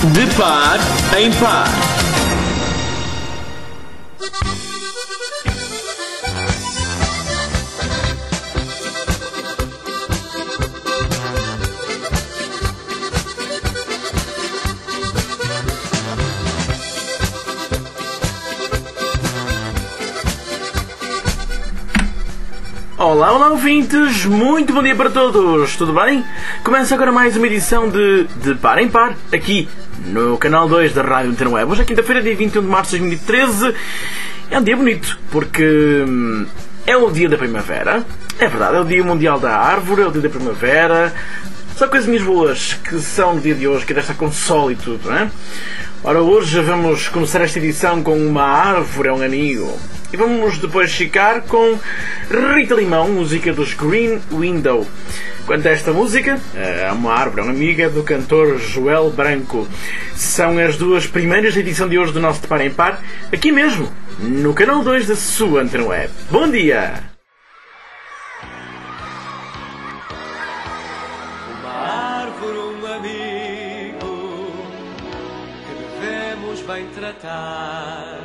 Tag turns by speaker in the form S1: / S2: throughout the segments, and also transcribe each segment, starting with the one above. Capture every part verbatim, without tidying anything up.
S1: De par em par.
S2: Olá, olá ouvintes, muito bom dia para todos, tudo bem? Começa agora mais uma edição de De Par em Par, aqui no canal dois da Rádio Antena Web. Hoje é quinta-feira, dia vinte e um de março de dois mil e treze. É um dia bonito, porque hum, é o dia da primavera. É verdade, é o dia mundial da árvore, é o dia da primavera. Só coisinhas boas que são no dia de hoje, que desta console e tudo, não é? Ora, hoje vamos começar esta edição com Uma Árvore é um Amigo. E vamos depois ficar com Rita Limão, música dos Green Window. Quanto a esta música, é Uma Árvore é uma Amiga, do cantor Joel Branco. São as duas primeiras da edição de hoje do nosso De Par em Par, aqui mesmo, no canal dois da sua Antena Web. Bom dia!
S3: Uma árvore, um amigo, que devemos bem tratar.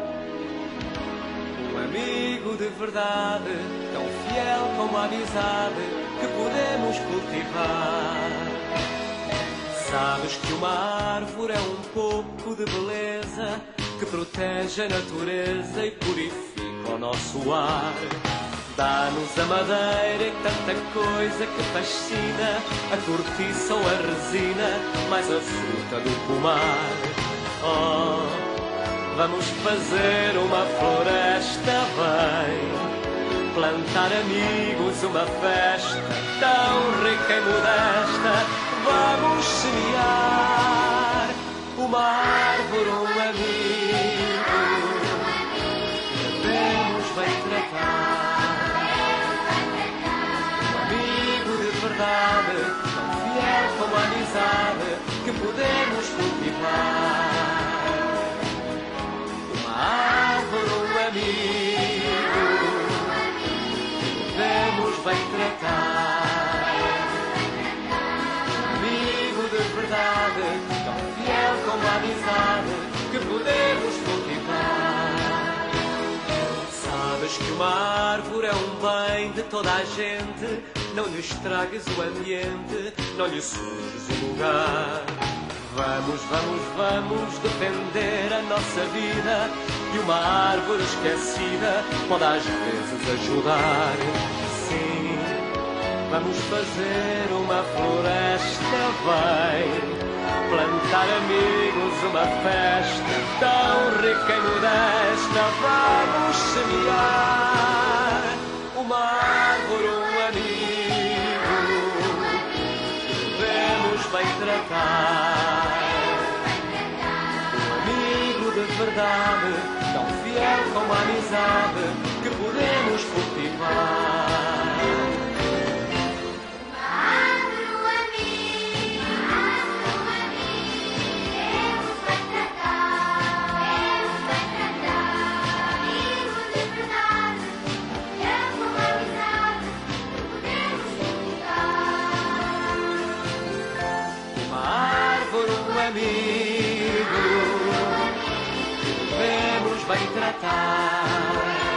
S3: Amigo de verdade, tão fiel como a amizade que podemos cultivar. Sabes que uma árvore é um pouco de beleza que protege a natureza e purifica o nosso ar. Dá-nos a madeira e tanta coisa que fascina, a cortiça ou a resina, mais a fruta do pomar. Oh, vamos fazer uma floresta bem, plantar amigos, uma festa tão rica e modesta. Vamos semear uma árvore, um amigo, devemos bem tratar. Um amigo de verdade, tão fiel como a amizade que podemos cultivar. Árvore, um amigo, devemos bem tratar. Um amigo de verdade, tão fiel como a amizade que podemos cultivar. Sabes que uma árvore é um bem de toda a gente, não lhe estragues o ambiente, não lhe sujes o lugar. Vamos, vamos, vamos defender a nossa vida, e uma árvore esquecida pode às vezes ajudar. Sim, vamos fazer uma floresta bem, plantar amigos, uma festa tão rica e modesta. Vamos semear uma árvore, um amigo, devemos bem tratar. De verdade, tão fiel como a amizade que podemos cultivar.
S4: Uma árvore, um amigo, um amigo, devemos bem tratar, devemos bem tratar. Amigo de verdade, fiel como a amizade que podemos cultivar.
S3: Uma árvore, um amigo, devemos bem tratar.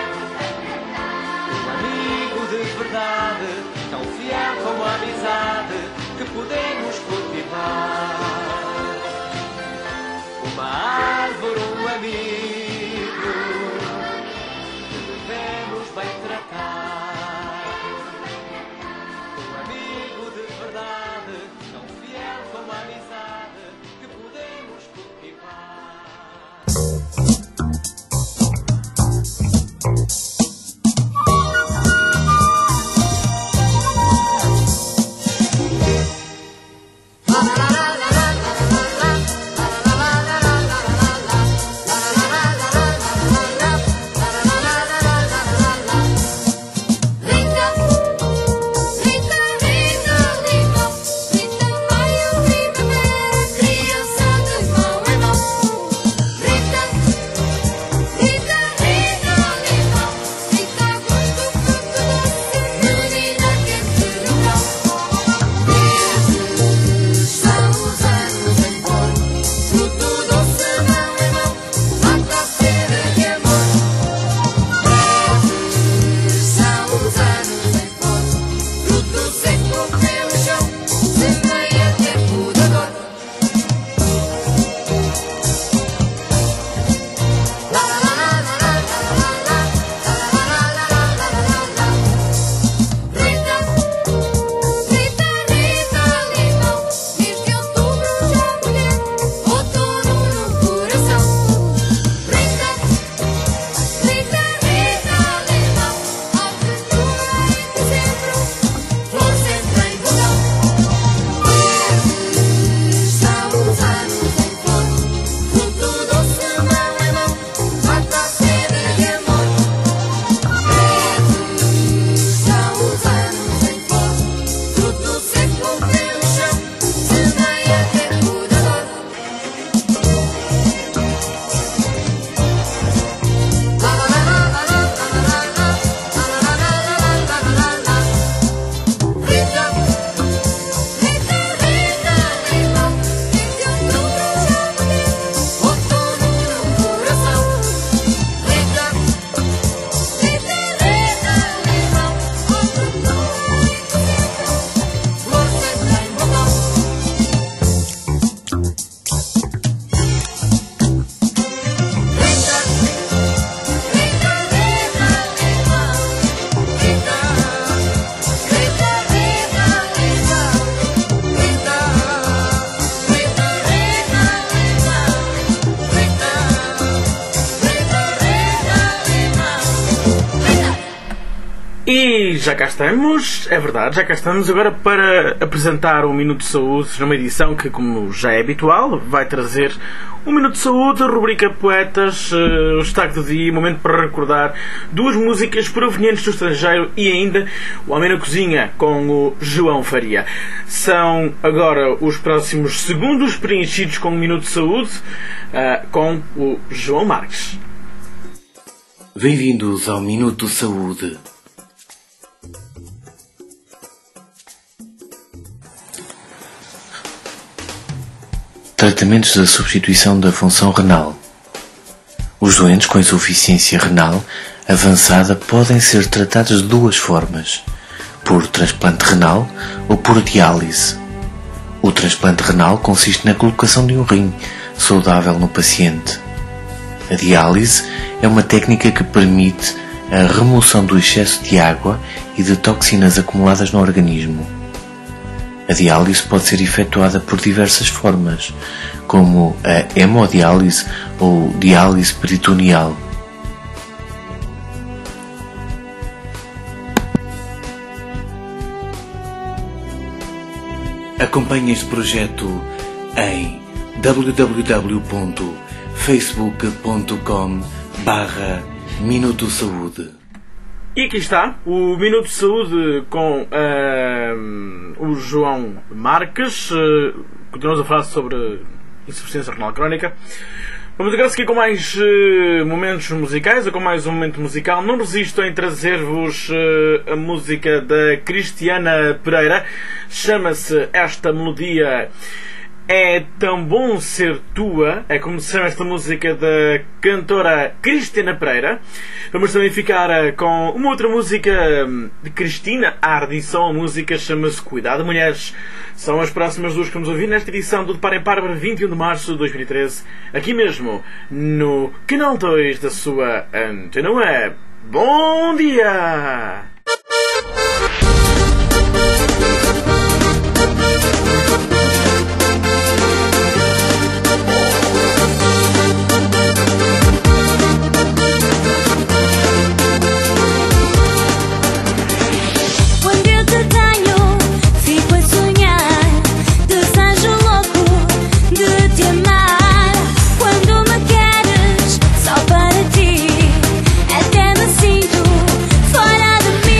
S3: Um amigo de verdade, tão fiel como a amizade que podemos cultivar. Uma árvore, um amigo, devemos bem tratar. Um amigo de verdade, tão fiel como a amizade que podemos cultivar.
S4: Rita, Rita, Rita, Rita, Rita,
S2: E já cá estamos, é verdade, já cá estamos agora para apresentar o Minuto de Saúde numa edição que, como já é habitual, vai trazer um Minuto de Saúde, rubrica Poetas, uh, o destaque do dia, momento para recordar duas músicas provenientes do estrangeiro e ainda o Homem na Cozinha com o João Faria. São agora os próximos segundos preenchidos com o Minuto de Saúde uh, com o João Marques.
S5: Bem-vindos ao Minuto de Saúde. Tratamentos da substituição da função renal. Os doentes com insuficiência renal avançada podem ser tratados de duas formas: por transplante renal ou por diálise. O transplante renal consiste na colocação de um rim saudável no paciente. A diálise é uma técnica que permite a remoção do excesso de água e de toxinas acumuladas no organismo. A diálise pode ser efetuada por diversas formas, como a hemodiálise ou diálise peritoneal. Acompanhe este projeto em w w w ponto facebook ponto com barra Minuto Saúde.
S2: E aqui está o Minuto de Saúde com uh, o João Marques. Uh, continuamos a falar sobre insuficiência renal crónica. Vamos agora seguir com mais uh, momentos musicais, ou com mais um momento musical. Não resisto em trazer-vos uh, a música da Cristiana Pereira. Chama-se esta melodia É Tão Bom Ser Tua. É como se chama esta música da cantora Cristiana Pereira. Vamos também ficar com uma outra música de Cristina Ardisson. A música chama-se Cuidado Mulheres. São as próximas duas que vamos ouvir nesta edição do De Par em Par para vinte e um de março de dois mil e treze, aqui mesmo no canal dois da sua Antena Web. Bom dia!
S6: Até me sinto fora de mim.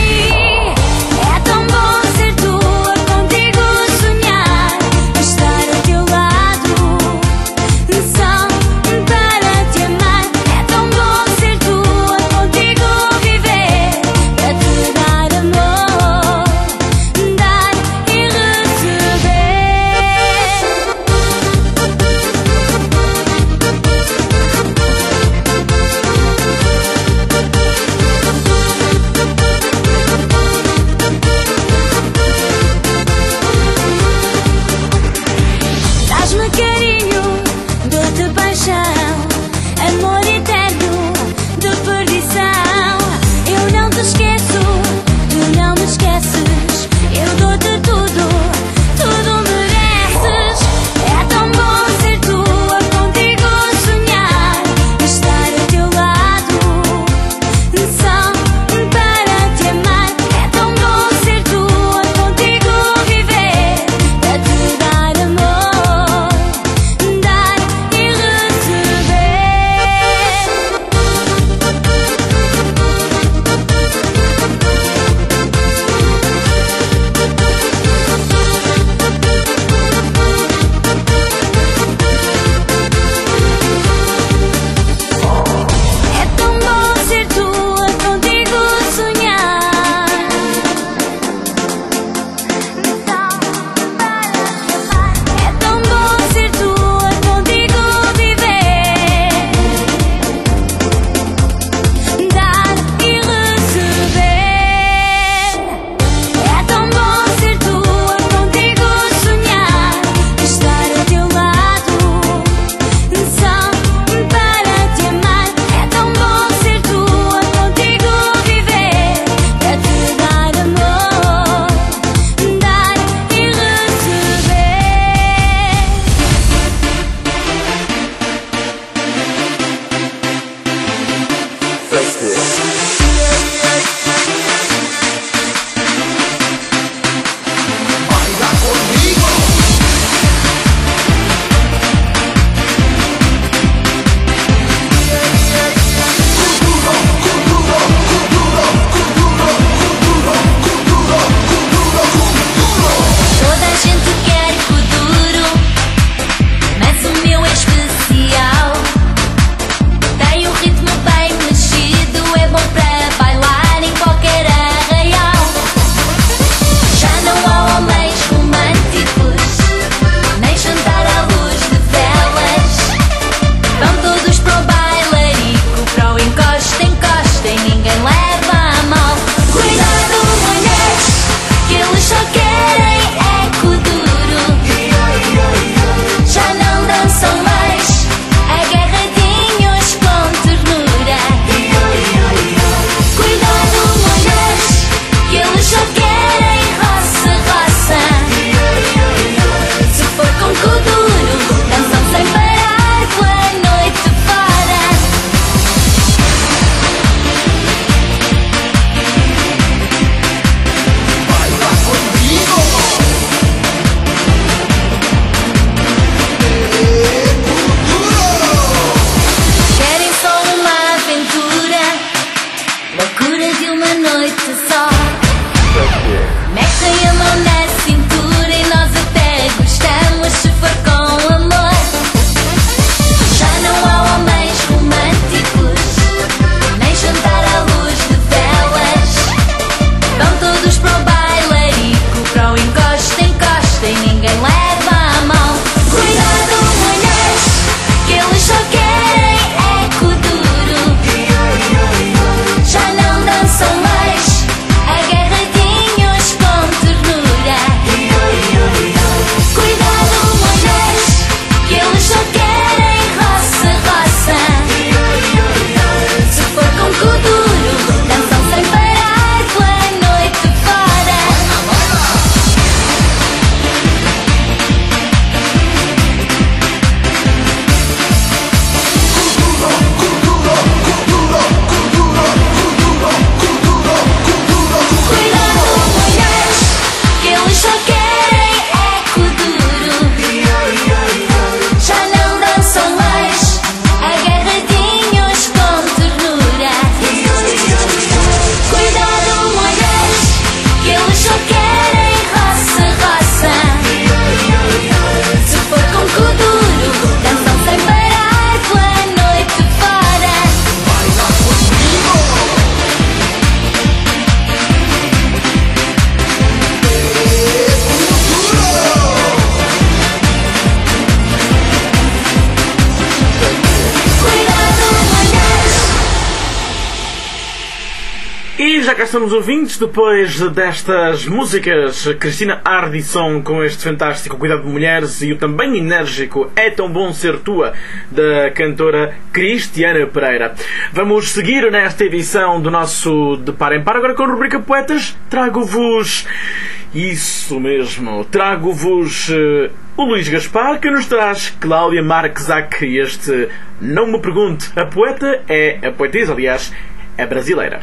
S2: já cá estamos, ouvintes, depois destas músicas. Cristina Ardisson com este fantástico Cuidado de Mulheres e o também enérgico É Tão Bom Ser Tua, da cantora Cristiana Pereira. Vamos seguir nesta edição do nosso De Par em Par, agora com a rubrica Poetas. Trago-vos... Isso mesmo, trago-vos uh, o Luís Gaspar, que nos traz Cláudia Marques-Zac. Este Não Me Pergunte. A poeta é... A poetisa, aliás, é brasileira.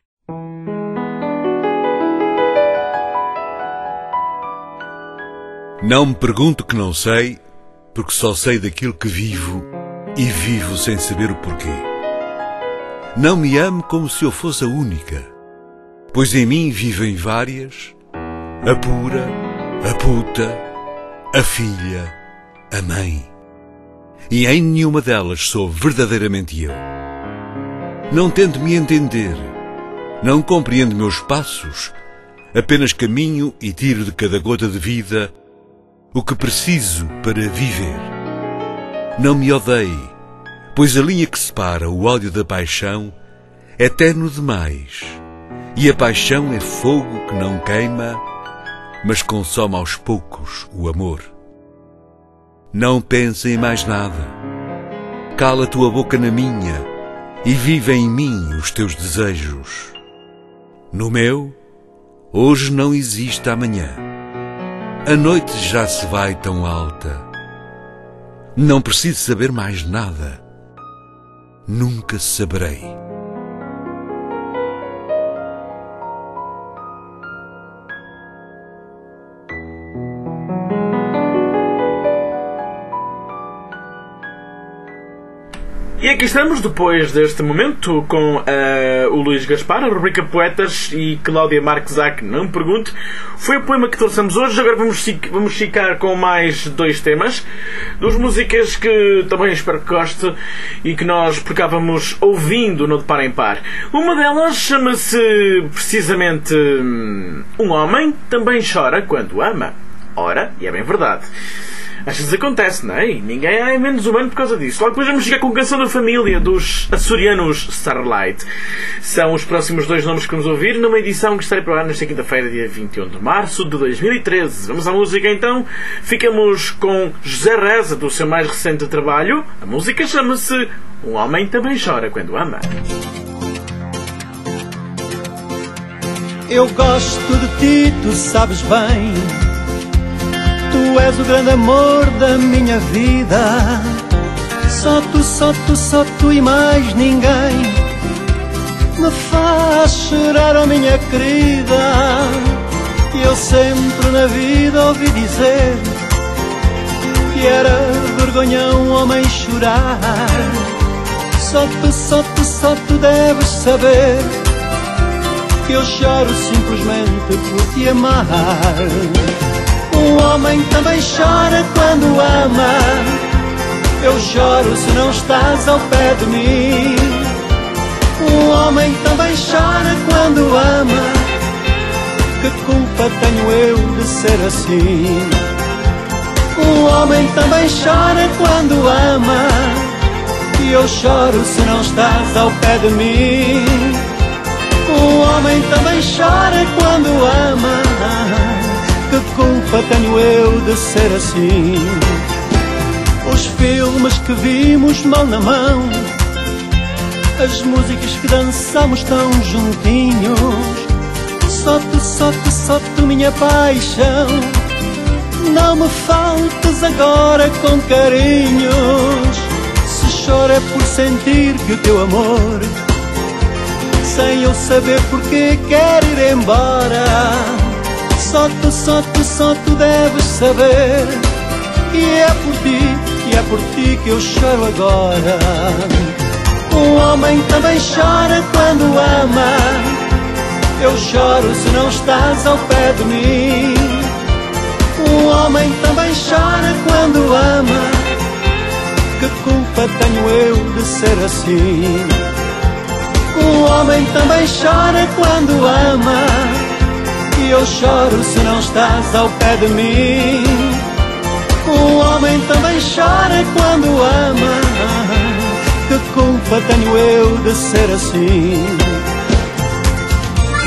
S6: Não me pergunto que não sei, porque só sei daquilo que vivo e vivo sem saber o porquê. Não me ame como se eu fosse a única, pois em mim vivem várias, a pura, a puta, a filha, a mãe. E em nenhuma delas sou verdadeiramente eu. Não tento me entender, não compreendo meus passos, apenas caminho e tiro de cada gota de vida o que preciso para viver. Não me odeie, pois a linha que separa o ódio da paixão é tênue demais, e a paixão é fogo que não queima, mas consome aos poucos o amor. Não pense em mais nada. Cala a tua boca na minha e vive em mim os teus desejos. No meu, hoje não existe amanhã. A noite já se vai tão alta. Não preciso saber mais nada. Nunca saberei.
S2: E aqui estamos, depois deste momento, com uh, o Luís Gaspar, a rubrica Poetas, e Cláudia Marques-Zac, Não Me Pergunte. Foi o poema que trouxemos hoje. Agora vamos, vamos ficar com mais dois temas, duas músicas que também espero que goste e que nós pegávamos ouvindo no De Par em Par. Uma delas chama-se precisamente Um Homem Também Chora Quando Ama. Ora, e é bem verdade. Às vezes acontece, não é? E ninguém é menos humano por causa disso. Logo depois vamos chegar com a Canção da Família dos açorianos Starlight. São os próximos dois nomes que vamos ouvir numa edição que estará para lá nesta quinta-feira, dia vinte e um de março de dois mil e treze. Vamos à música então. Ficamos com José Reza, do seu mais recente trabalho. A música chama-se Um Homem Também Chora Quando Ama.
S7: Eu gosto de ti, tu sabes bem. Tu és o grande amor da minha vida. Só tu, só tu, só tu e mais ninguém me faz chorar, oh minha querida. Eu sempre na vida ouvi dizer que era vergonha um homem chorar. Só tu, só tu, só tu deves saber que eu choro simplesmente por te amar. Um homem também chora quando ama. Eu choro se não estás ao pé de mim. Um homem também chora quando ama. Que culpa tenho eu de ser assim? Um homem também chora quando ama. E eu choro se não estás ao pé de mim. Um homem também chora quando ama. Que culpa tenho eu de ser assim? Os filmes que vimos mão na mão, as músicas que dançamos tão juntinhos. Só tu, só tu, só tu, minha paixão. Não me faltes agora com carinhos. Se choro é por sentir que o teu amor, sem eu saber porquê, quer ir embora. Só tu, só tu, só tu deves saber que é por ti, que é por ti que eu choro agora. Um homem também chora quando ama. Eu choro se não estás ao pé de mim. Um homem também chora quando ama. Que culpa tenho eu de ser assim? Um homem também chora quando ama. E eu choro se não estás ao pé de mim. Um homem também chora quando ama. Que culpa tenho eu de ser assim?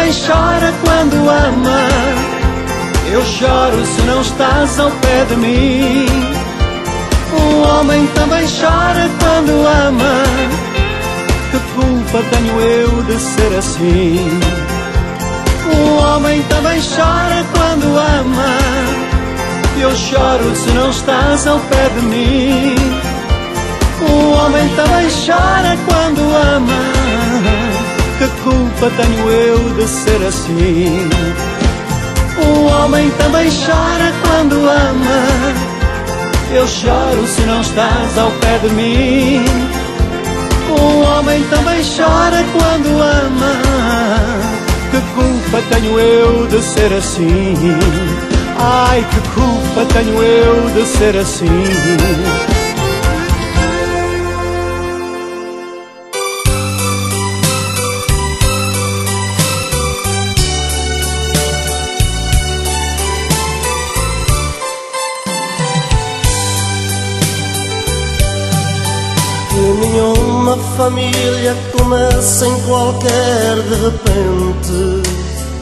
S7: também chora quando ama. Eu choro se não estás ao pé de mim. Um homem também chora quando ama. Que culpa tenho eu de ser assim? Um homem também chora quando ama. Eu choro se não estás ao pé de mim. Um homem também chora quando ama. Que culpa tenho eu de ser assim? Um homem também chora quando ama. Eu choro se não estás ao pé de mim. Um homem também chora quando ama. Que culpa tenho eu de ser assim? Ai, que culpa tenho eu de ser assim?
S8: Que nenhuma família começa em qualquer de repente.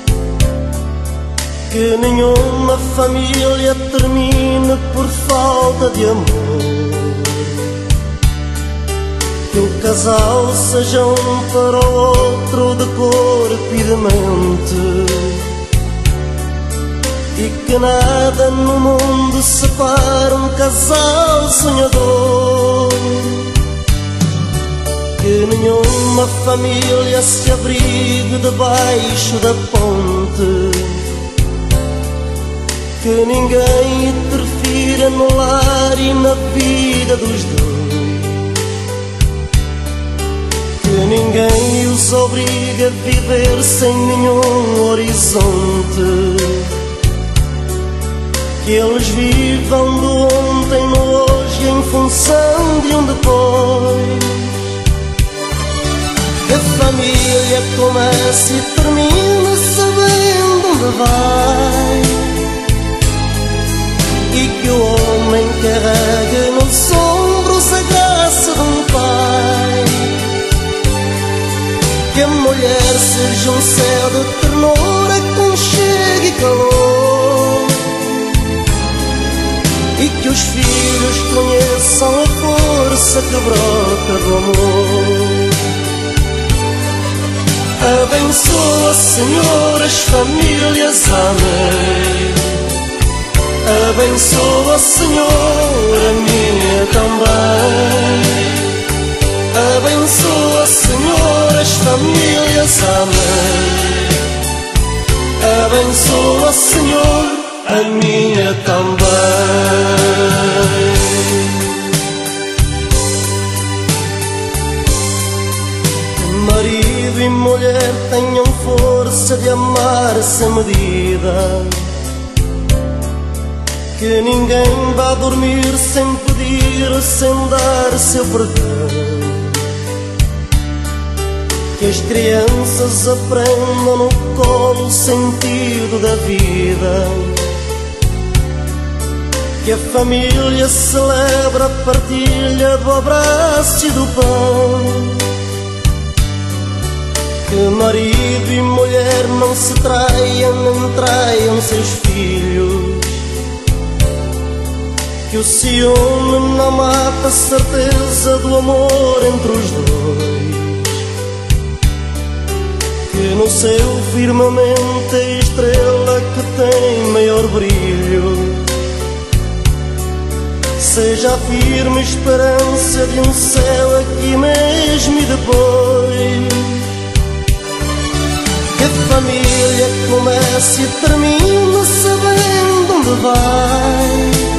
S8: Que nenhuma família termine por falta de amor. Que o casal seja um para o outro de corpo e de mente. E que nada no mundo separe um casal sonhador. Que nenhuma família se abrigue debaixo da ponte. Que ninguém interfira no lar e na vida dos dois. Que ninguém os obrigue a viver sem nenhum horizonte. Que eles vivam do ontem no hoje em função de um depois. Que a família comece e termine sabendo onde vai. E que o homem carregue nos ombros a graça de um pai. Que a mulher seja um céu de ternura, aconchego e calor. E que os filhos conheçam a força que brota do amor. Abençoa, Senhor, as famílias, amém. Abençoa, Senhor, a minha também. Abençoa, Senhor, as famílias, amém. Abençoa, Senhor, a minha também. Que marido e mulher tenham força de amar sem medida. Que ninguém vá dormir sem pedir, sem dar seu perdão. Que as crianças aprendam no colo o sentido da vida. Que a família celebra a partilha do abraço e do pão. Que marido e mulher não se traiam, nem traiam seus filhos. Que o ciúme não mata a certeza do amor entre os dois. Que no seu firmamento a estrela que tem maior brilho seja a firme esperança de um céu aqui mesmo e depois. Que a família comece e termine sabendo onde vai.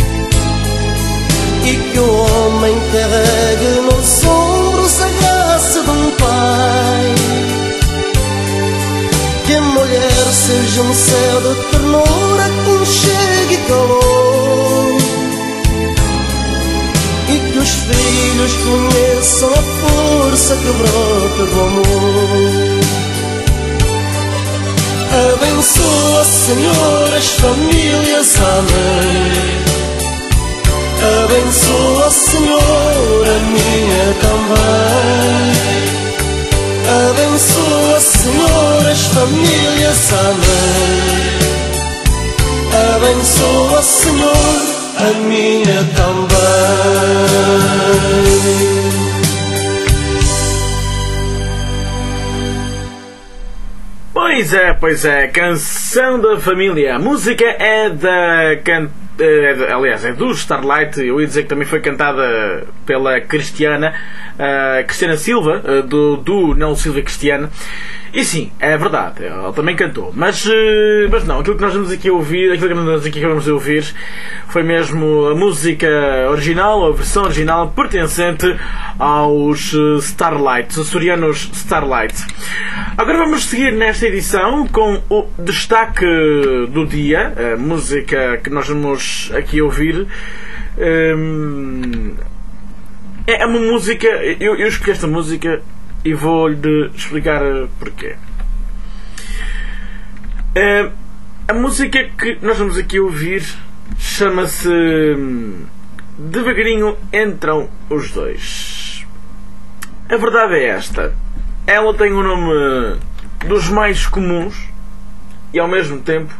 S8: E que o homem carregue nos ombros a graça de um pai. Que a mulher seja um céu de ternura, aconchego e calor. E que os filhos conheçam a força que brota do amor. Abençoa, Senhor, as famílias, amém. Abençoa, Senhor, a minha também. Abençoa, Senhor, as família Summer. Abençoa, Senhor, a minha também.
S2: Pois é, pois é, Canção da Família. A música é da... Can... É de, aliás, é do Starlight. Eu ia dizer que também foi cantada pela Cristiana, uh, Cristiana Silva, uh, do, do Não Silva Cristiana. E sim, é verdade, ela também cantou. Mas, uh, mas não, aquilo que nós vamos aqui ouvir, aquilo que nós aqui vamos ouvir foi mesmo a música original, a versão original pertencente aos Starlight, açorianos Starlight. Agora vamos seguir nesta edição com o destaque do dia, a música que nós vamos aqui ouvir. Um, é uma música, eu, eu escolhi esta música e vou-lhe explicar porquê. Uh, a música que nós vamos aqui ouvir chama-se Devagarinho Entram os Dois. A verdade é esta. Ela tem um nome dos mais comuns e ao mesmo tempo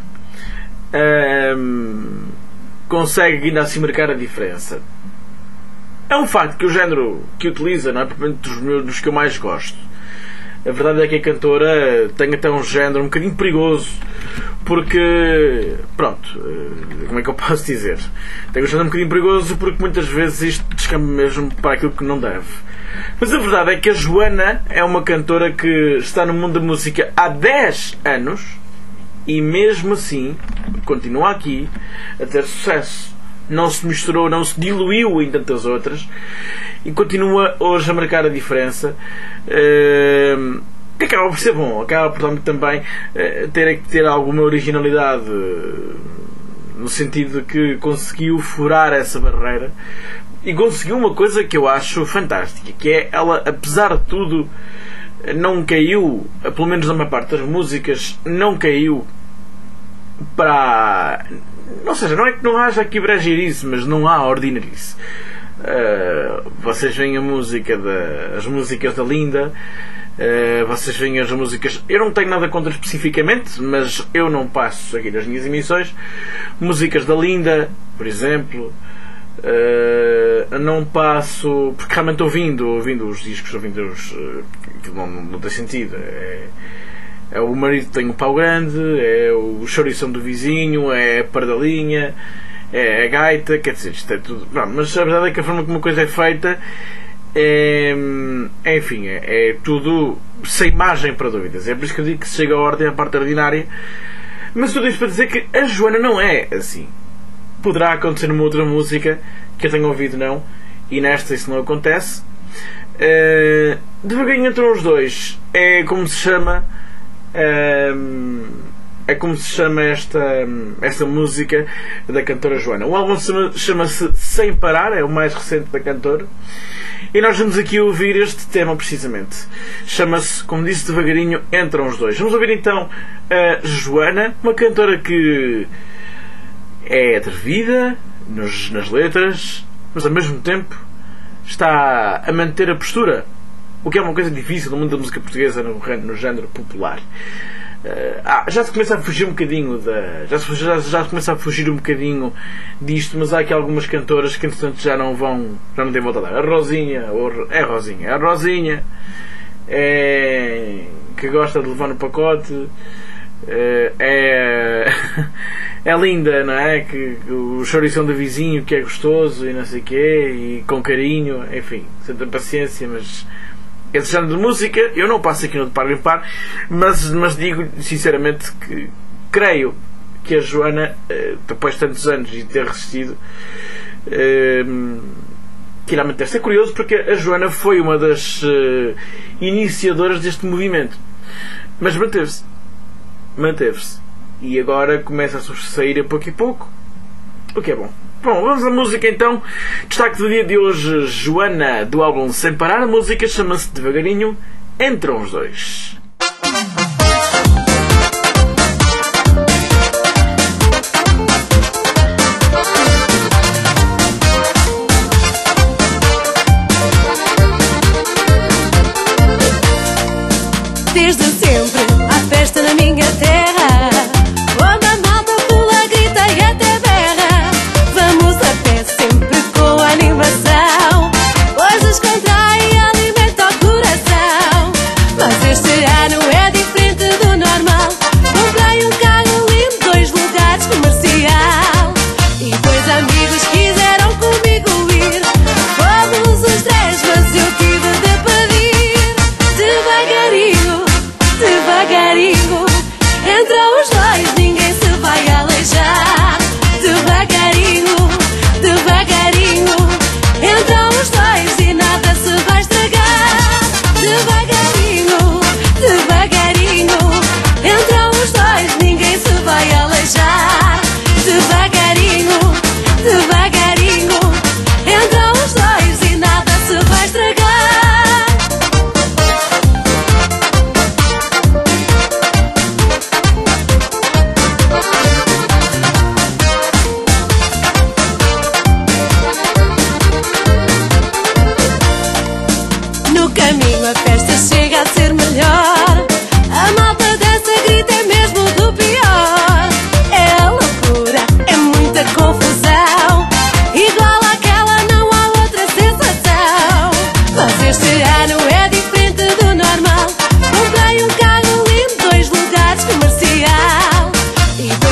S2: um, consegue ainda assim marcar a diferença. É um facto que o género que utiliza não é propriamente dos, meus, dos que eu mais gosto. A verdade é que a cantora tem até um género um bocadinho perigoso, porque, pronto, como é que eu posso dizer? Tem um género um bocadinho perigoso porque muitas vezes isto descamba mesmo para aquilo que não deve. Mas a verdade é que a Joana é uma cantora que está no mundo da música há dez anos e mesmo assim continua aqui a ter sucesso. Não se misturou, não se diluiu em tantas outras e continua hoje a marcar a diferença, uh, que acaba por ser bom, acaba por também uh, ter que ter alguma originalidade, uh, no sentido de que conseguiu furar essa barreira e conseguiu uma coisa que eu acho fantástica, que é ela, apesar de tudo, não caiu, pelo menos na maior parte das músicas, não caiu para... Ou seja, não é que não haja aqui brejeirice, mas não há ordinarice. Uh, vocês veem a música da, as músicas da Linda, uh, vocês veem as músicas... Eu não tenho nada contra especificamente, mas eu não passo aqui nas minhas emissões. Músicas da Linda, por exemplo... Uh, não passo... Porque realmente ouvindo, ouvindo os discos, ouvindo os... Uh, que não, não tem sentido. É... É o marido tem o pau grande, é o chourição do vizinho, é a pardalinha, é a gaita, quer dizer, isto é tudo. Pronto, mas a verdade é que a forma como uma coisa é feita é, é enfim, é, é tudo sem margem para dúvidas. É por isso que eu digo que se chega à ordem à parte ordinária. Mas tudo isto para dizer que a Joana não é assim. Poderá acontecer numa outra música que eu tenho ouvido, não, e nesta isso não acontece. Uh, devagarinho entram os dois. É como se chama. É como se chama esta, esta música da cantora Joana. O álbum chama-se Sem Parar, é o mais recente da cantora, e nós vamos aqui ouvir este tema precisamente. Chama-se, como disse, Devagarinho Entram os Dois. Vamos ouvir então a Joana, uma cantora que é atrevida nos, nas letras, mas ao mesmo tempo está a manter a postura, o que é uma coisa difícil no mundo da música portuguesa, no, no género popular. Uh, ah, já se começa a fugir um bocadinho da, já, se, já, já se começa a fugir um bocadinho disto, mas há aqui algumas cantoras que entretanto já não vão, já não têm volta a dar. A Rosinha, ou, é a Rosinha, a Rosinha é, que gosta de levar no pacote, é, é, é linda, não é? Que, que o chourição do vizinho que é gostoso e não sei o quê, e com carinho, enfim, sem ter paciência, mas esse género de música eu não passo aqui no de par em par, mas, mas digo sinceramente que creio que a Joana, depois de tantos anos e ter resistido, que irá manter-se. É curioso porque a Joana foi uma das iniciadoras deste movimento, mas manteve-se manteve-se e agora começa a sobressair a pouco e pouco, o que é bom. Bom, vamos à música então. Destaque do dia de hoje, Joana, do álbum Sem Parar. A música chama-se Devagarinho Entram os Dois.
S9: Desde sempre, à festa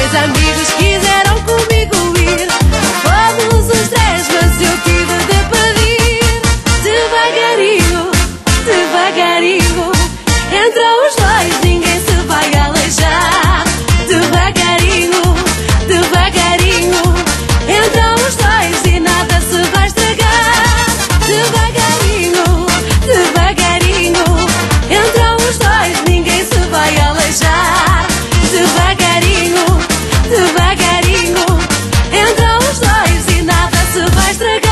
S9: Dois amigos quiseram comigo ir. Fomos os três, mas eu tive de pedir. Devagarinho, devagarinho, entre os dois ninguém se vai aleijar. Devagarinho, devagarinho, entre os dois e nada se vai estragar. Devagarinho, devagarinho, entre os dois ninguém se vai aleijar. Devagarinho, devagarinho, entre os dois e nada se vai estragar.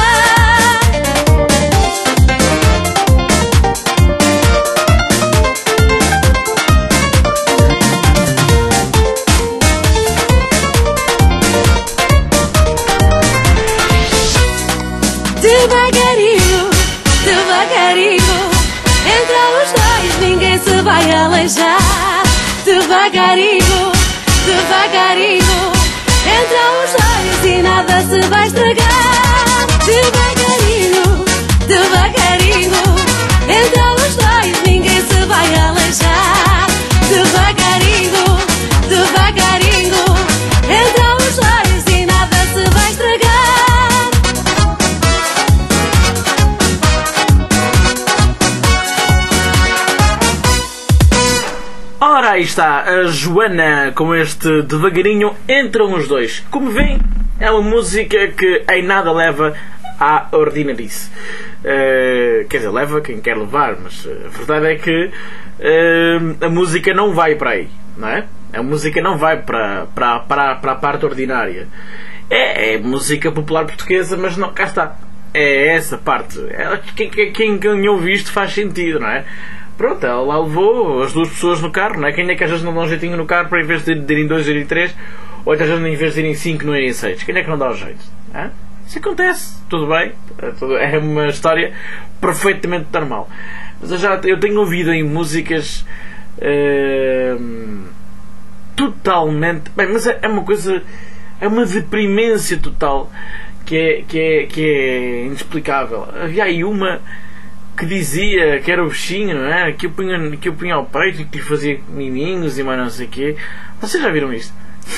S9: Devagarinho, devagarinho, entre os dois ninguém se vai aleijar. Devagarinho, devagarinho, entre os dois e nada se vai estragar. Devagarinho, devagarinho, entre os dois ninguém se vai aleijar. Devagarinho, devagarinho, entre os dois e nada se vai estragar.
S2: Ora, aí está a Joana com este Devagarinho Entram os Dois. Como veem, é uma música que em nada leva à ordinarice. Uh, quer dizer, leva quem quer levar, mas a verdade é que uh, a música não vai para aí, não é? A música não vai para, para, para, para a parte ordinária. É, é música popular portuguesa, mas não, cá está. É essa parte. É, quem, quem, quem ouve isto faz sentido, não é? Pronto, ela lá levou as duas pessoas no carro, não é? Quem é que às vezes não dá um jeitinho no carro para em vez de irem dois, irem três, ou às vezes em vez de irem cinco, não irem seis? Quem é que não dá o jeito? É? Isso acontece, tudo bem, é uma história perfeitamente normal. Mas eu, já, eu tenho ouvido em músicas uh, totalmente. Bem, mas é, é uma coisa. É uma deprimência total que é, que é, que é inexplicável. Havia aí uma que dizia que era o bichinho, não é? Que eu punha, que eu punha ao peito e que lhe fazia miminhos e mais não sei o quê. Vocês já viram isto?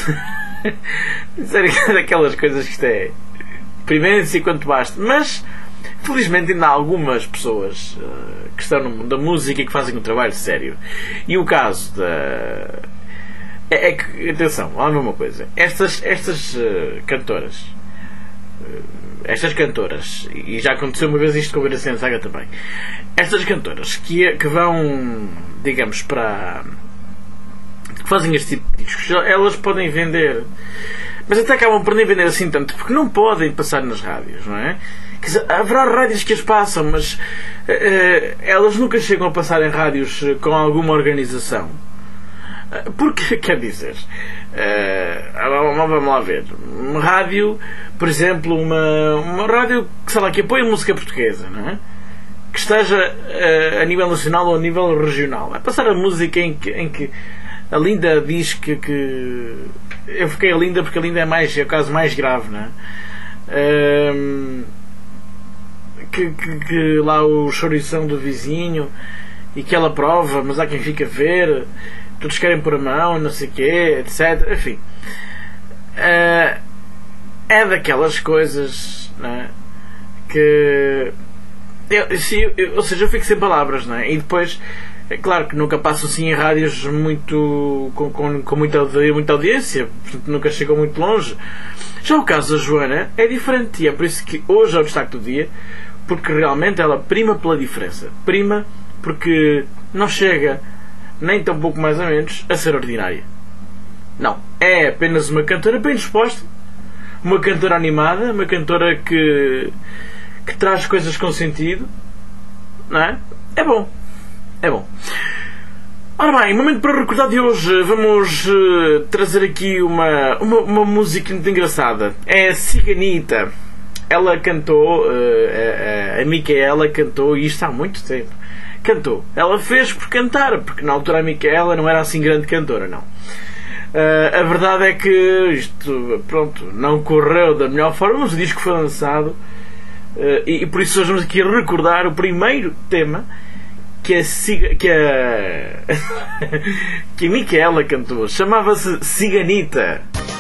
S2: Sério, daquelas coisas que isto é deprimência quanto basta. Mas felizmente ainda há algumas pessoas uh, que estão no mundo da música e que fazem um trabalho sério. E o caso da é, é que, atenção, há uma coisa, estas, estas uh, cantoras uh, estas cantoras, e já aconteceu uma vez isto com a Vera Sensaga também, estas cantoras que, que vão, digamos, para que fazem este tipo de discos, elas podem vender, mas até acabam por nem vender assim tanto, porque não podem passar nas rádios, não é? Quer dizer, haverá rádios que as passam, mas uh, elas nunca chegam a passar em rádios com alguma organização. Porque, quer dizer, uh, vamos lá ver, uma rádio, por exemplo, uma, uma rádio que, sei lá, que apoia a música portuguesa, não é? Que esteja uh, a nível nacional ou a nível regional, vai passar a música em que, em que a Linda diz que, que eu fiquei a Linda porque a Linda é, mais, é o caso mais grave, não é? Uh, que, que, que lá o chourição do vizinho e que ela prova, mas há quem fica a ver, todos querem pôr a mão, não sei o quê, etcétera. Enfim, uh, é daquelas coisas, não é? Que eu, se, eu, ou seja, eu fico sem palavras, não é? E depois, é claro que nunca passo assim em rádios muito com, com, com muita, muita audiência, portanto nunca chegou muito longe. Já o caso da Joana é diferente, e é por isso que hoje é o destaque do dia, porque realmente ela prima pela diferença, prima porque não chega nem tão pouco mais ou menos a ser ordinária. Não, é apenas uma cantora bem disposta, uma cantora animada, uma cantora que que traz coisas com sentido, não é? É bom, é bom. Ora bem, momento para recordar de hoje, vamos uh, trazer aqui uma, uma, uma música muito engraçada. É a Ciganita. Ela cantou, uh, a, a Micaela cantou, e isto há muito tempo. Cantou. Ela fez por cantar, porque na altura a Micaela não era assim grande cantora, não. Uh, a verdade é que isto, pronto, não correu da melhor forma, mas o disco foi lançado, uh, e, e por isso hoje vamos aqui recordar o primeiro tema que a, que a, que a Micaela cantou. Chamava-se Ciganita.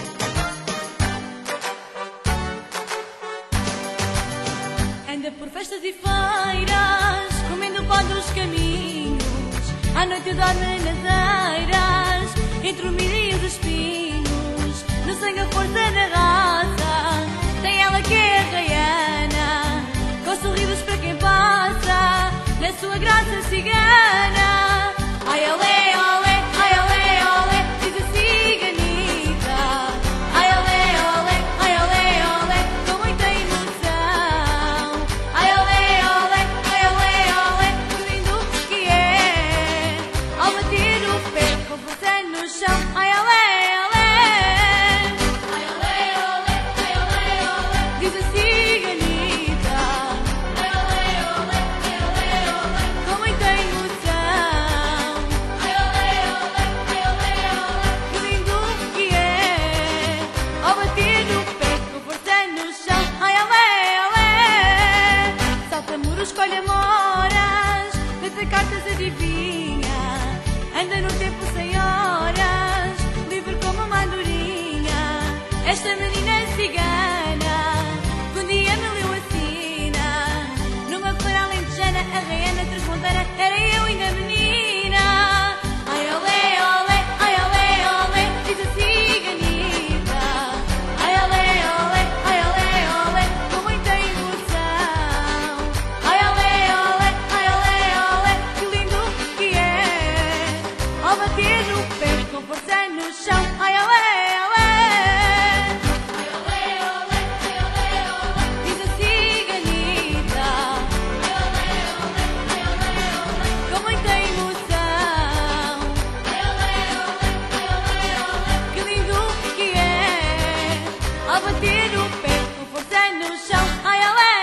S9: que dorme nas eiras, entre o milho e os espinhos, no sangue a força na raça. Tem ela que é raiana, com sorrisos para quem passa, na sua graça cigana. Ai, olé, olé, ai, olé, olé, diz a ciganita. Ai, olé, olé, ai, olé, olé, com muita emoção. Ai, olé, olé, ai, olé, olé, que lindo que é, ao bater o pé com força no chão. Ai, olé, olé, ai, olé, olé, ai, olé, olé, diz a ciganita. Ai, olé, olé, ai, olé, olé, com muita emoção. Ai, olé, olé, ai, olé, olé, que lindo que é, ao bater o pé com força no chão. Ai, olé, olé, salta muros, escolhe amoras, feita cartas adivinha, anda no tempo sem horas, livre como uma andorinha. Esta menina cigana, que um dia me leu assina, numa feira alentejana, a raiana transmontana, era eu ainda menina. Ai, olé, olé, ai, olé, olé, diz a ciganita. Ai, olé, olé, ai, olé, olé, com muita emoção. Ai, olé, olé, ai, olé, olé, que lindo que é, ao bater o pé com força no chão. Ai, olé, olé, ai, olé, olé, ai, olé, olé, diz a ciganita. Ai, olé, olé, ai, olé, olé, com muita emoção. Ai, olé, olé, ai, olé, olé, que lindo que é, ao bater o pé com força no chão. Ai, olé, olé.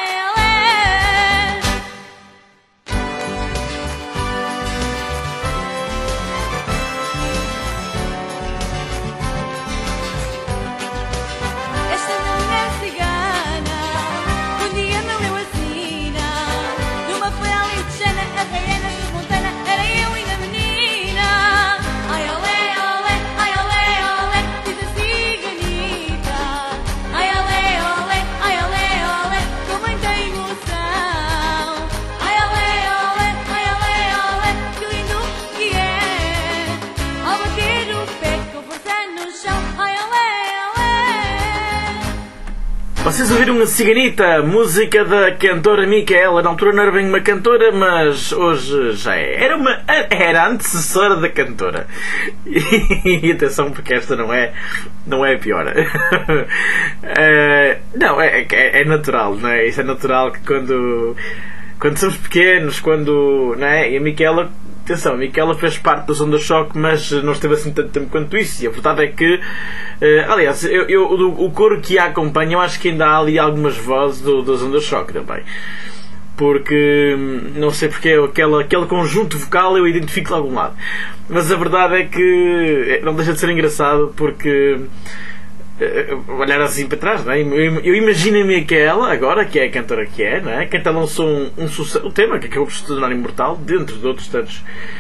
S9: Esta mulher cigana, que um dia me leu assina, numa feira alentejana, a raiana transmontana, era eu ainda menina. Ai, olé, olé, ai, olé, olé, diz a ciganita. Ai, olé, olé, ai, olé, olé, com muita emoção. Ai, olé, olé, ai, olé, olé, que lindo que é, ao bater o pé com força no chão. Ai, olé, olé.
S2: Vocês ouviram a Ciganita, música da cantora Micaela. Na altura não era bem uma cantora, mas hoje já é. Era, uma, era a antecessora da cantora. E atenção, porque esta não é, não é a pior. Eh, não, é, é, é natural, não é? Isso é natural que quando, quando somos pequenos, quando. Não é? E a Micaela. Atenção, a Micaela fez parte do Onda Choque, mas não esteve assim tanto tempo quanto isso. E a verdade é que, eh, aliás, eu, eu, o, o coro que a acompanha, eu acho que ainda há ali algumas vozes do, do Onda Choque também. Porque, não sei porque, aquela, aquele conjunto vocal eu identifico de algum lado. Mas a verdade é que não deixa de ser engraçado, porque olhar assim para trás, não é? eu, eu imagino-me aquela, agora, que é a cantora que é, não é? Que até lançou um, um, sucesso, um tema que acabou por se tornar imortal, dentro de outros tantos.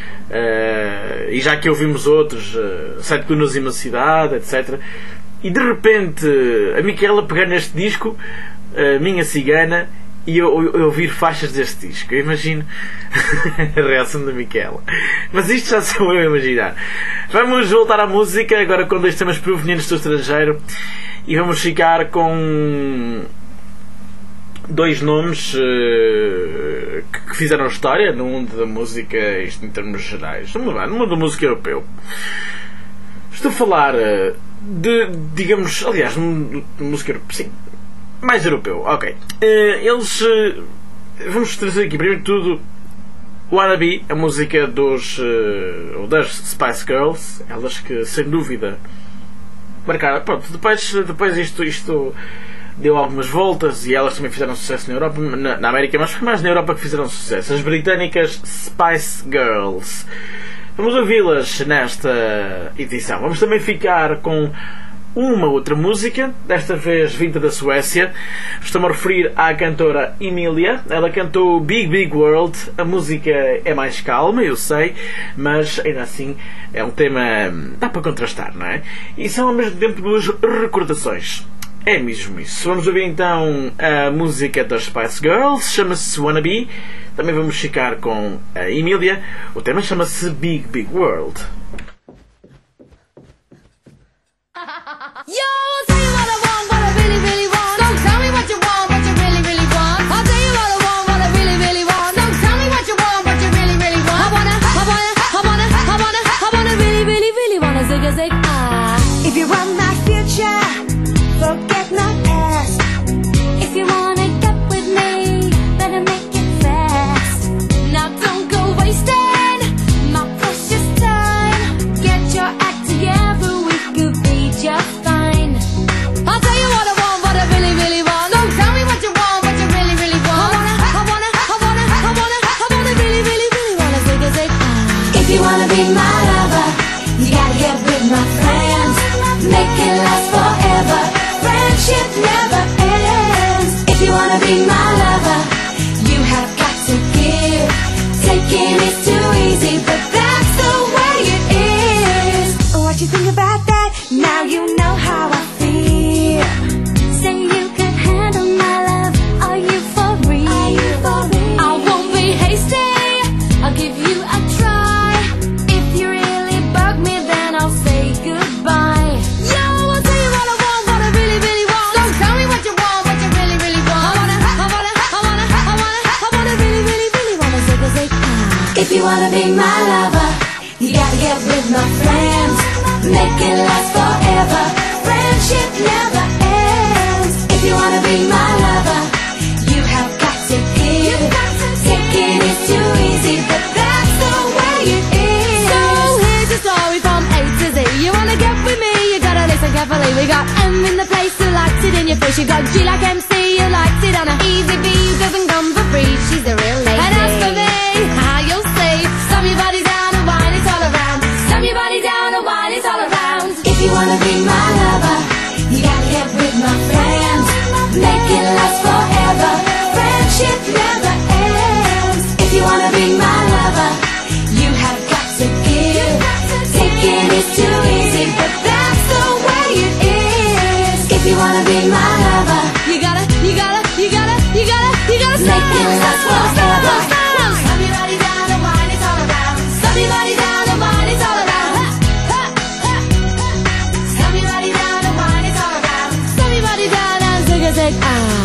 S2: Uh, e já que ouvimos outros, uh, Sete Colunas e uma Cidade, etcétera. E de repente, a Micaela pegar neste disco, uh, Minha Cigana, e eu, eu, eu ouvir faixas deste disco. Eu imagino a reação da Micaela. Mas isto já sou eu a imaginar. Vamos voltar à música, agora com dois temas provenientes do estrangeiro. E vamos ficar com dois nomes uh, que, que fizeram história no mundo da música, isto em termos gerais, no mundo, no mundo da música europeu. Estou a falar uh, de, digamos, aliás, de música europeu, sim, mais europeu, ok. Uh, eles, uh, vamos trazer aqui, primeiro de tudo, Wannabe, a música dos, uh, ou das Spice Girls, elas que, sem dúvida, marcaram, pronto, depois, depois isto, isto deu algumas voltas e elas também fizeram sucesso na Europa, na, na América, mas foi mais na Europa que fizeram sucesso. As britânicas Spice Girls. Vamos ouvi-las nesta edição. Vamos também ficar com uma outra música, desta vez vinda da Suécia. Estou-me a referir à cantora Emilia. Ela cantou Big Big World. A música é mais calma, eu sei, mas ainda assim é um tema, dá para contrastar, não é? E são ao mesmo tempo duas recordações. É mesmo isso. Vamos ouvir então a música das Spice Girls, chama-se Wannabe. Também vamos ficar com a Emília. O tema chama-se Big Big World.
S9: Yo, I'll tell you what I want, what I really, really want. Don't tell me what you want, what you really, really want. I'll tell you what I want, what I really, really want. Don't tell me what you want, what you really, really want. I wanna, I wanna, I wanna, I wanna, I wanna really, really, really wanna zig a zig ah.
S4: If you want my future, forget my past.
S9: If you wanna get with me, better make it fast. Now don't go wasting my precious time. Get your act together, we could be just fine. I'll tell you what I want, what I really, really want. Don't tell me what you want, what you really, really want. I wanna, I wanna, I wanna, I wanna, I wanna really, really, really wanna zig a zig ah.
S4: If you wanna be my lover, you gotta get with my friends. Make it last forever. Friendship never ends. If you wanna be my lover, you have got to give. Taking is too easy, but that's the way it is. What you think about that? Now you know how I feel.
S9: Say you can handle my love, are you for real?
S4: Are you for real?
S9: I won't be hasty, I'll give you a try. If you really bug me, then I'll say goodbye. Yo, I'll tell you what I want, what I really, really want. Don't tell me what you want, what you really, really want. I wanna, I wanna, I wanna, I wanna, I wanna really, really, really wanna zig a zig ah.
S4: If you wanna be my lover, you gotta get with my friends. Make it last forever. Friendship never ends. If you wanna be my lover, you have got to give. Taking is too easy, but that's the way it is.
S9: So here's your story from A to Z. You wanna get with me, you gotta listen carefully. We got M in the place who likes it in your face. You got G like M C, who likes it on a easy B, who doesn't come for free. She's a real lady. And as for me, how you'll see, slam your body down and whine it all around. Slam your body down and whine it all around.
S4: If you wanna be my lover, you gotta get with my friends. Make it last forever. Friendship never ends. If you wanna be my lover, you have got to give. Taking is too easy, but that's the way it is. If you wanna be my lover,
S9: You gotta, you gotta, you gotta, you gotta, you gotta stop.
S4: make it last
S9: Stop,
S4: forever.
S9: stop, stop.
S4: Slam your body down and whine it all around.
S9: Slam your body down and whine it all around. Ha, ha, ha.
S4: Slam your body down and whine it all around.
S9: Slam your body down and zig a zig ah.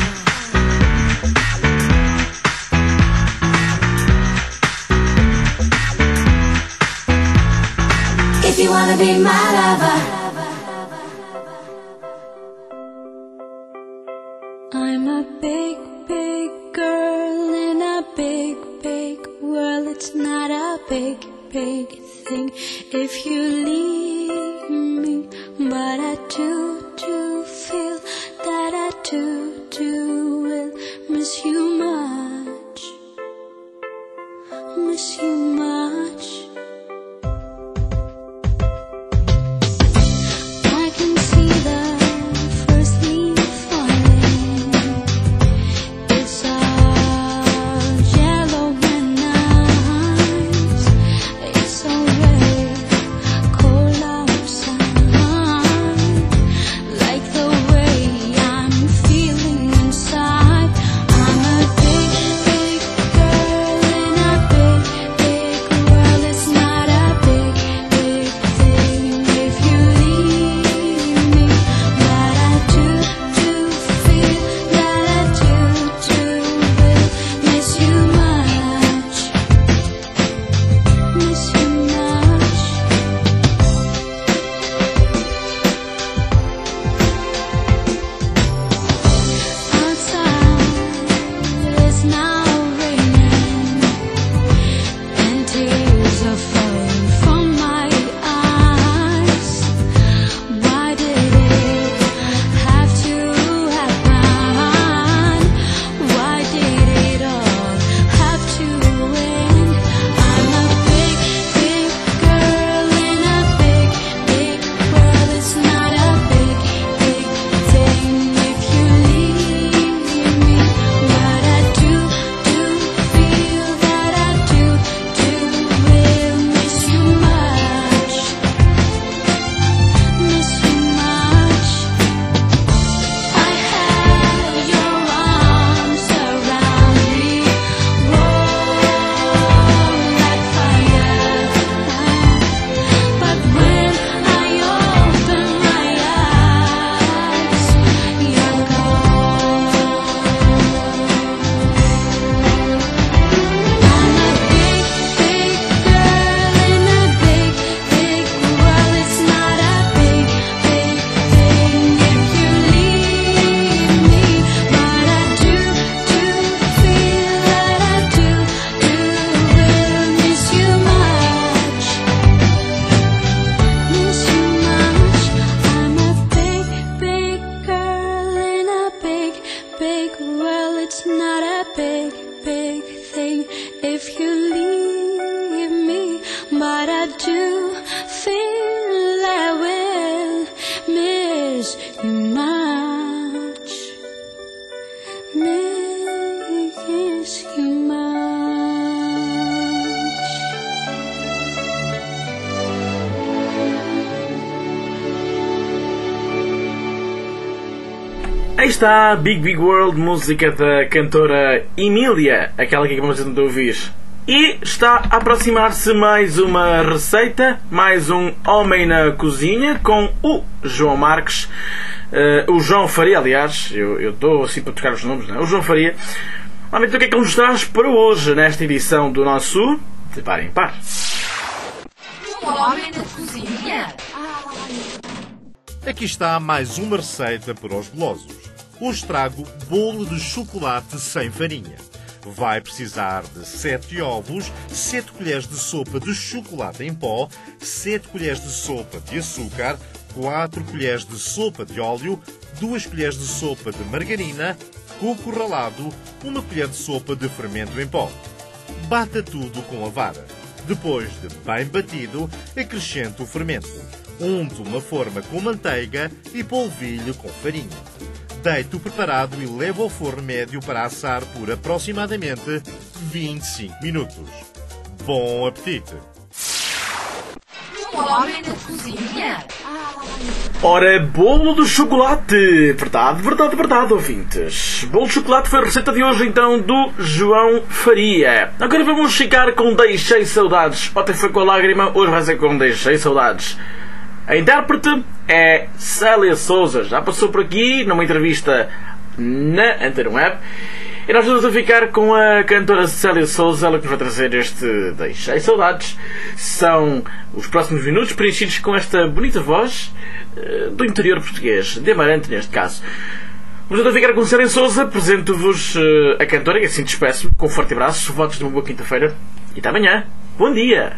S4: If you wanna be my lover,
S9: I'm a big, big girl in a big, big world. It's not a big, big thing if you leave me. But I do, do feel that I do, do will miss you much. Miss you much. I can see the first leaf falling. It's all yellow and nice. It's so red, cold outside. miss you much. Miss you much.
S2: Aí está, Big Big World, música da cantora Emília, aquela que acabamos de ouvir. E está a aproximar-se mais uma receita, mais um Homem na Cozinha, com o João Marques, uh, o João Faria, aliás, eu estou assim para tocar os nomes, não é? O João Faria. Vamos ver o que é que ele nos traz para hoje, nesta edição do nosso De Par em Par.
S10: O Homem na Cozinha.
S11: Aqui está mais uma receita para os golosos. Hoje trago bolo de chocolate sem farinha. Vai precisar de sete ovos, sete colheres de sopa de chocolate em pó, sete colheres de sopa de açúcar, quatro colheres de sopa de óleo, duas colheres de sopa de margarina, coco ralado, uma colher de sopa de fermento em pó. Bata tudo com a vara. Depois de bem batido, acrescente o fermento. Unte uma forma com manteiga e polvilho com farinha. Deite o preparado e leve ao forno médio para assar por aproximadamente vinte e cinco minutos. Bom apetite!
S10: O Homem na Cozinha.
S2: Ora, bolo de chocolate! Verdade, verdade, verdade, ouvintes. Bolo de chocolate foi a receita de hoje, então, do João Faria. Agora vamos ficar com Deixei Saudades. Ontem foi com a lágrima, hoje vai ser com Deixei Saudades. A intérprete é Célia Souza. Já passou por aqui numa entrevista na Antena Web. E nós vamos a ficar com a cantora Célia Souza, ela que nos vai trazer este Deixei Saudades. São os próximos minutos preenchidos com esta bonita voz uh, do interior português, de Amarante neste caso. Vamos a ficar com Célia Souza. Apresento-vos uh, a cantora e assim despeço-me com um forte abraço, votos de uma boa quinta-feira e até amanhã. Bom dia!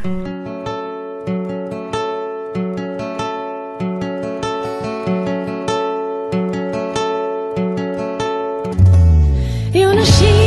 S9: Eu nasci